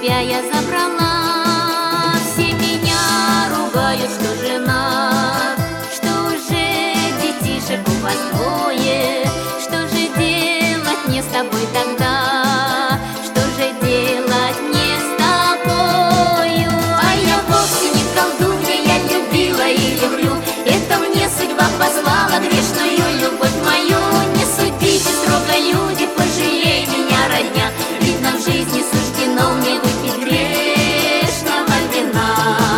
тебя я забрала. Все меня ругают, что жена, что уже детишек у вас двое. Что же делать мне с тобой тогда? Что же делать мне с тобою? А я вовсе не колдунья, я любила и люблю. Это мне судьба послала грешную любовь мою. Не судите строго, люди, пожалей меня, родня. Видно, в жизни суждено мне выпить грешного вина.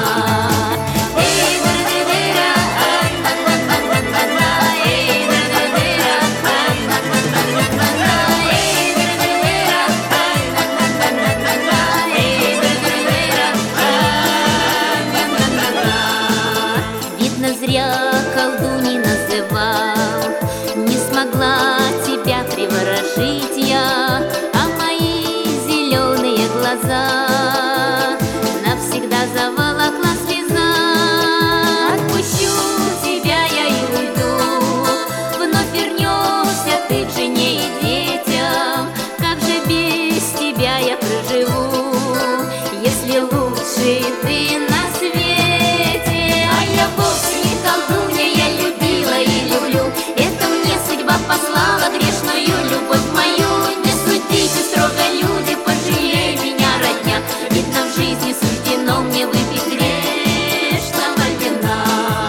Видно, зря колдуней называл, не смогла тебя приворожить я, а мои зеленые глаза навсегда заволокла слеза. Отпущу тебя я и уйду, вновь вернешься ты к жене и детям. Как же без тебя я проживу, если лучше ты на свете? А я вовсе не колдунья, я любила и люблю. Это мне судьба послала грешную любовь мою. Не судите строго, люди, пожалей меня, родня. Видно, в жизни суждено мне выпить грешного вина.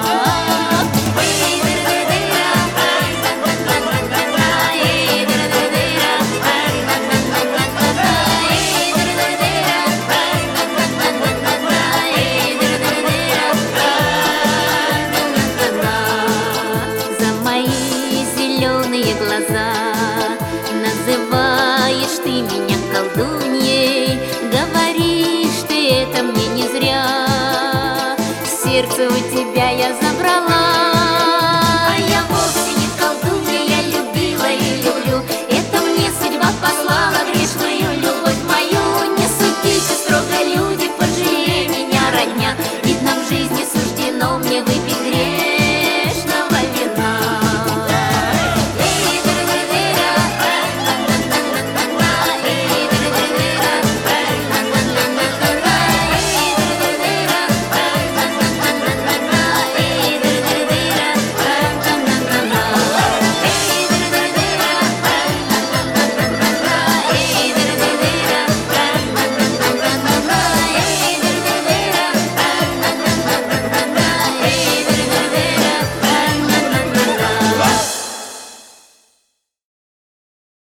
За мои зеленые глаза называешь ты меня колдуньей. Говоришь ты это мне не зря. Сердце у тебя я